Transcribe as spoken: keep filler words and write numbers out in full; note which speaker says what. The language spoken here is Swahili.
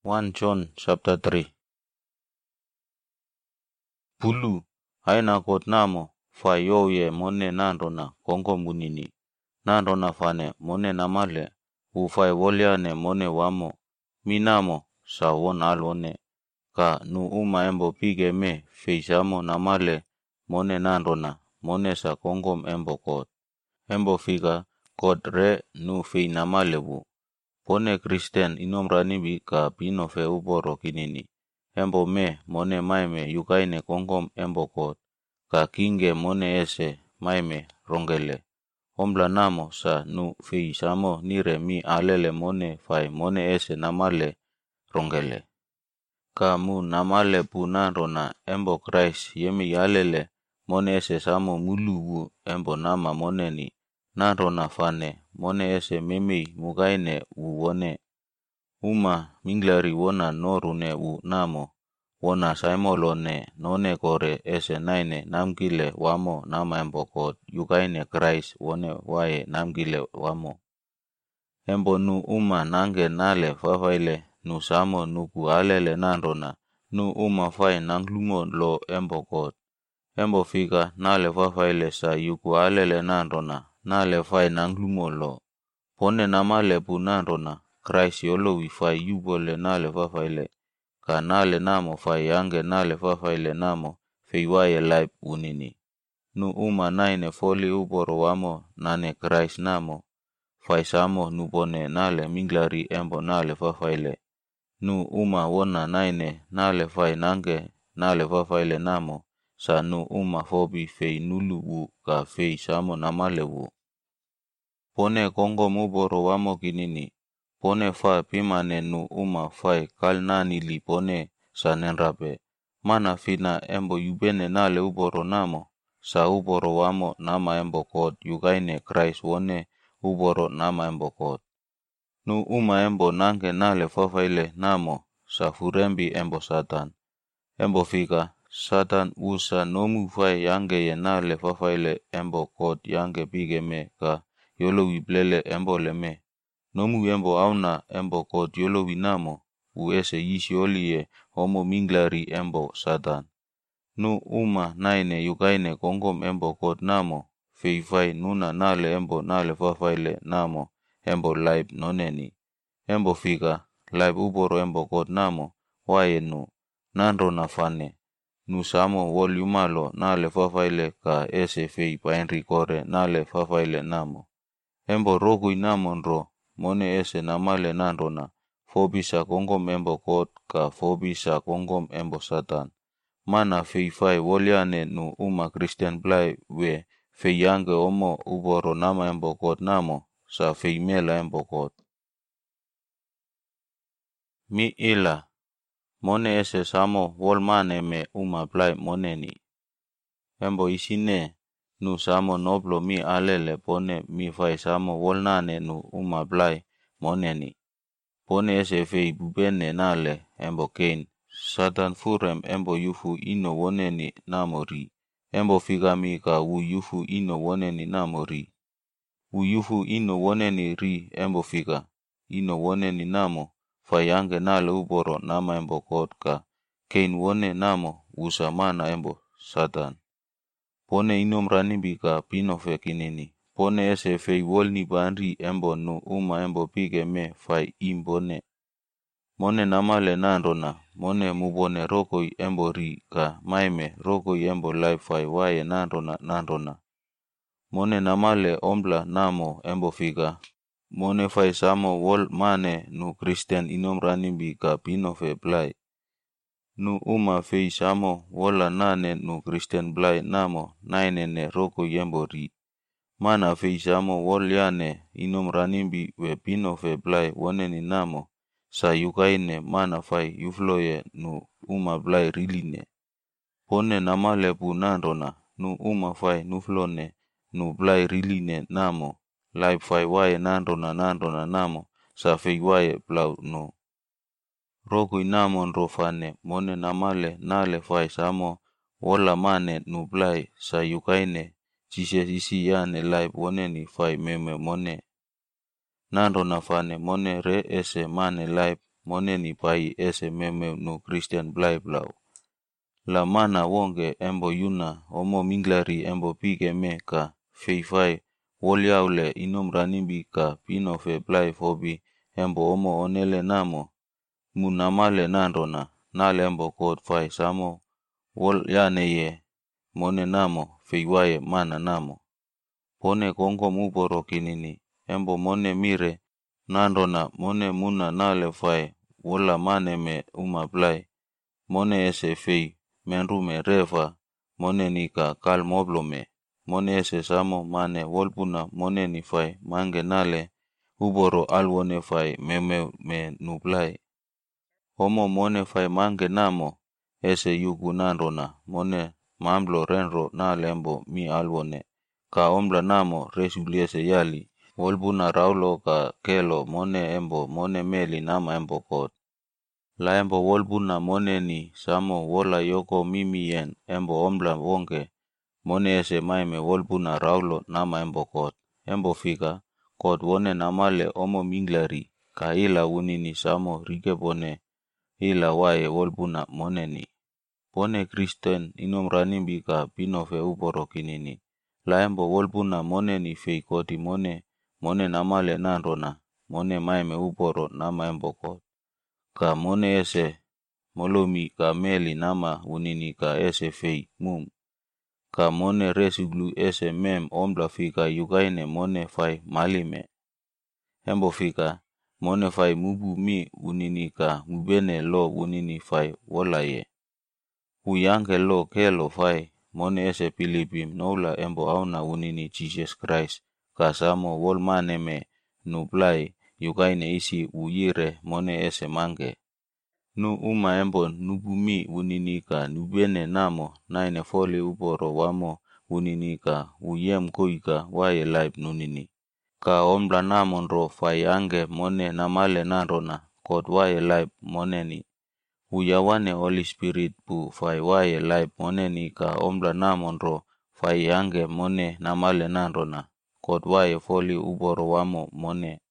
Speaker 1: First John chapter three. Pulu haina kot namo fa yoye mone nandona kongo munini. Nandona fane mone namale ufai woliane mone wamo. Minamo sa won alone. Ka nu uma embo pige me feisamo namale mone nandona mone sa kongom embo kot. Embo figa kot re nu fei namale wu. Pone Kristen inom ranibi ka pino fe uboro kinini. Embo me mone maime yukaine kongom embo kot. Ka kinge mone ese maime rongele. Ombla namo sa nu fei samo nire mi alele mone fai mone ese namale rongele. Ka mu namale pu nandona embo Christ yemi alele mone ese samo mulu wu embo nama mone ni. Nandona fane mone ese memei mugaine wu wone. Uma minglari wona norune wu namo. Wona saimolone none kore ese naine namgile wamo nama embo kot yukaine Christ wone wae namgile wamo. Embo nu uma nange nale fafaile nu samo nuku alele nandona nu uma fai nanglumo lo embo kot. Embo figa nale fafaile sa yuku alele nandona nale fai nanglumo lo. Pone namale pu nandona Christ yolo wifai yubole nale fafaile. Ka nale namo fai yange nale fafaile namo feiwaye laip unini. Nu uma naine foli uboro wamo nane Christ namo. Fai samo nubone nale minglari embo nale fafaile. Nu uma wona naine nale fai nange nale fafaile namo. Sa nu uma fobi fei nulu wu ka fei samo namale wu. Pone kongo muboro wamo kinini. Pone fa pimane nu uma fai kalnani li pone sa nenrape. Mana fina embo yubene nale uboro namo. Sa uboro wamo nama embo kot yukaine Christ wone uboro nama embo kot. Nu uma embo nange nale fafaile namo. Sa furembi embo Satan. Embo fika Satan usa nomu fai yange ye nale fafaile embo kot yange pige me ka yolo wiblele embo leme. Nomu embo auna embo kot yolo winamo, uese yisi olie homo minglari embo Satan. Nu uma naine yukaine kongom embo kot namo, feifai nuna nale embo nale fafaile namo, embo laip noneni. Embo figa, laip uboro embo kot namo, wae nu, nandro na fane. Nu samo wol yumalo nale fafaile ka ese fei paenri kore nale fafaile namo. Embo rogui namo nro. Mone ese namale nandona, fobisa kongom embo kot ka fobisa kongom embo Satan. Mana feifai woliane nu uma Christian blai we fei yange omo uboro nama embo kot namo, sa fei mela embo kot. Mi ila, mone ese samo wolmane me uma blai moneni. Embo isine, nu samo noblo mi alele pone mi fai samo wolnane nu uma blai moneni. Pone ese fei bubene nale embo Cain. Satan furem embo yufu ino woneni namori. Embo figami ka wu yufu ino woneni namori. Wu yufu ino woneni ri embo figa. Ino woneni namo. Fai yange nale uboro nama embo kot ka. Cain wone namo usa mana embo Satan. Pone inom ranibi ka pino fe kinini. Pone ese fei wolni banri embo nu uma embo pige me fai imbone. Mone namale nandona, mone mubone rokoi embo ri ka maime rokoi embo lai fai wae nandona nandona. Mone namale ombla namo embo figa. Mone fai samo wol mane nu Kristen inom ranibi ka pino fe blai. Nu uma fei samo wola nane nu Kristen blai namo nainene roko yembo ri. Mana fei samo woliane inom ranimbi we pino fe blai woneni namo. Sa yukaine mana fai yufloye nu uma blai riline. Pone namale pu nandona nu uma fai nuflone nu blai riline namo. Lai fai wae nandona nandona namo sa fei wae blau no. Rogui namo nrofane mone namale nale fai samo wola mane nublai sa yukaine jise isi yane laip woneni fai meme mone. Nando nafane mone re ese mane laip moneni pai ese memeu nu Christian blai blau. La mana wonge embo yuna omo minglari embo pige me ka feifai woliaule inom ranimbi ka pinofe blai fobi embo omo onele namo munamale nandona nale embo kot fai samo wol yaneye mone namo feiwaye mana namo. Pone kongo muboro kinini embo mone mire nandona mone muna nale fai wola maneme uma blai mone ese fei menrume reva mone nika kal moblome mone ese samo mane wolpuna mone ni fai mange nale uboro alwone fai memeu me nublai. Homo mone fai mange namo ese yugu nandona mone mamblo renro na lembo mi alwone ka ombla namo resuliese yali wolbuna raulo ka kelo mone embo mone meli nama embo kot. La embo wolbuna mone ni samo wola yoko mimien embo ombla wonge mone ese maime wolbuna raulo nama embo kot. Embo fika kot wone namale omo minglari ka ila unini samo rike bone ila wae wolbuna mone ni. Pone Kristen inom ranimbi ka pinofe uboro kinini. La embo wolbuna mone ni fei koti mone mone namale nandona mone maime uboro nama embo kot. Ka mone ese molomi ka meli nama unini ka ese fei mum. Ka mone resiglu ese mem ombla fika yugaine mone fai malime. Embo fika mone fai mubu mi unini ka mubene lo unini fai wolaye. Uyange lo kelo fai mone ese pilipim noula embo auna unini Jesus Christ ka samo wol maneme nublai yugaine isi uyire mone ese mange. Nu uma embo nubumi unini ka nubene namo naine foli uboro wamo unini ka uyem kuika wae laib nunini. Ka ombla namondro fai ange mone namale nandona kot wae laib moneni. Uyawane Holy Spirit pu fai wae laib moneni ka ombla namondro fai ange mone namale nandona kot wae foli uboro wamo mone.